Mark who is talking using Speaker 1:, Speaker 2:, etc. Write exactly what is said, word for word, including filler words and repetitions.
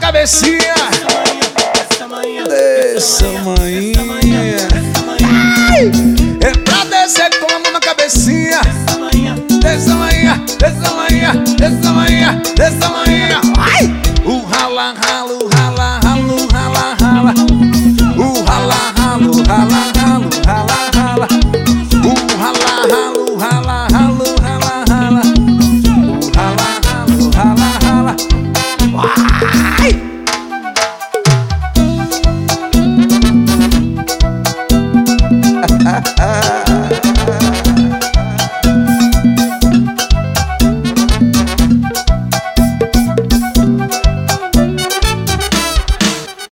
Speaker 1: cabecinha.
Speaker 2: Dessa manhã,
Speaker 1: Dessa manhã. É pra descer com a mão na cabecinha. Dessa manhã, dessa manhã, dessa manhã, dessa manhã. Ai! O rala, ralo, rala, ralo, rala, rala. O rala, ralo, rala.